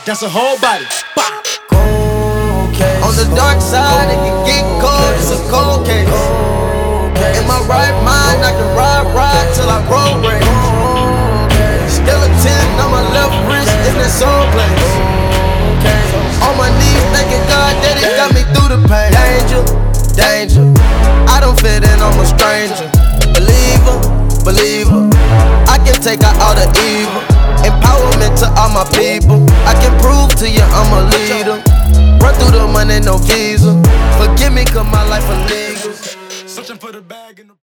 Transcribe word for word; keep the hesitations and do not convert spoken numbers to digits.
That's a whole body. On the dark side, it can get cold, it's a cold case. In my right mind, I can ride, ride till I roll race. Still a ten on my left wrist in this old place. On my knees, thanking God that it got me through the pain. Danger, danger, I don't fit in, I'm a stranger. Believer, believer, I can take out all the evil. Empowerment to all my people. I can prove to you I'm a leader. Run through the money, no visa. Forgive me, cause my life illegal. Searching for the bag in the